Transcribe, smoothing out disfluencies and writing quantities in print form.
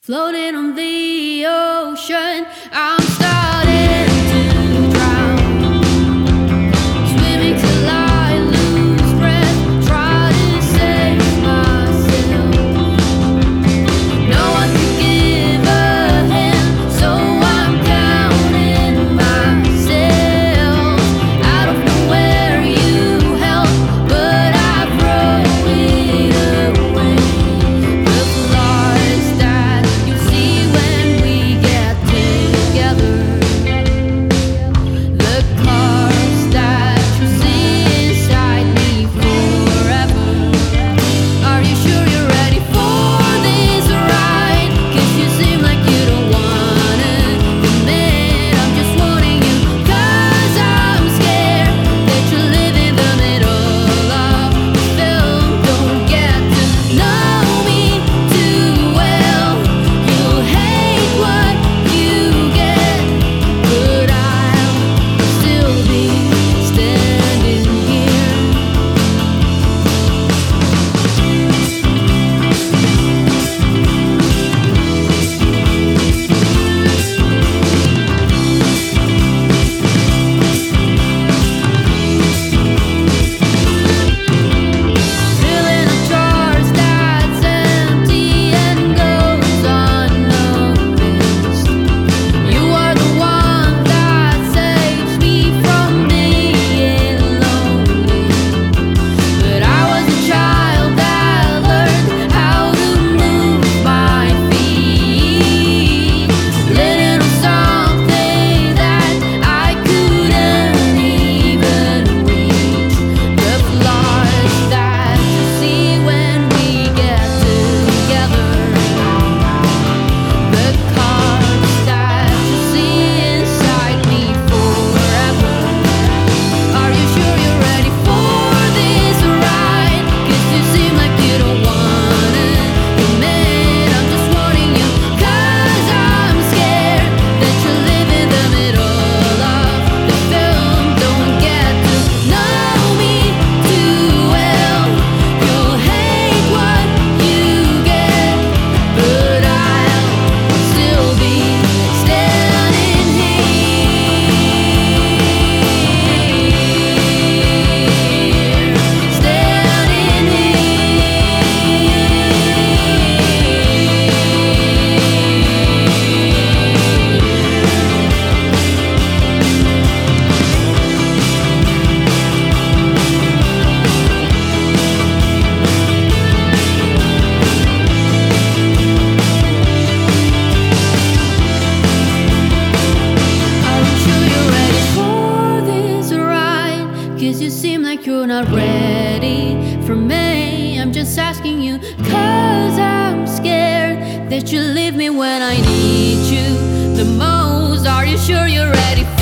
Floating on the ocean, I'm starting to drown. Swimming till I lose breath, try to save myself. No one can give a hand, so I'm counting myself. Out of nowhere you help, but I throw it away. The flaws that you see when we get together, the cars that you see inside me forever. Are you sure you're ready for this ride? 'Cause you seem like you don't wanna commit. I'm just warning you, 'cause I'm scared that you live in the middle of the film. Don't get to know me too well. You'll hate what you get, but I'll still be standing here. Filling up jars that's empty and goes unnoticed. You are the one that saves me from being lonely. But I was a child that learned how to move my feet, living on something that I couldn't even reach. The flaws that you see when we get together, the cards that you see inside me forever. Are you sure you're ready for this ride? 'Cause you seem like you don't wanna commit. I'm just warning you, 'cause I'm scared that you live in the middle of the film. Don't get to know me too well. You'll hate what you get, but I'll still be standing here. Standing Are you sure you're ready for this ride? 'Cause you seem like you're not ready for me. I'm just asking you, 'cause I'm scared that you leave me when I need you the most. Are you sure you're ready